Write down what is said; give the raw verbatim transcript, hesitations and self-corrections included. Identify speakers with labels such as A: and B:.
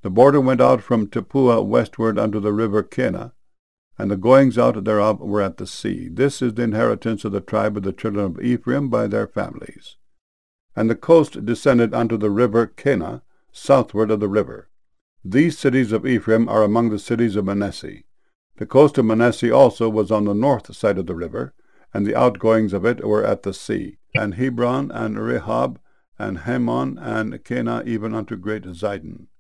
A: The border went out from Tappuah westward unto the river Kenah, and the goings out thereof were at the sea. This is the inheritance of the tribe of the children of Ephraim by their families. And the coast descended unto the river Kenah, southward of the river. These cities of Ephraim are among the cities of Manasseh. The coast of Manasseh also was on the north side of the river, and the outgoings of it were at the sea, and Hebron, and Rehob, and Hammon, and Kenah, even unto great Zidon.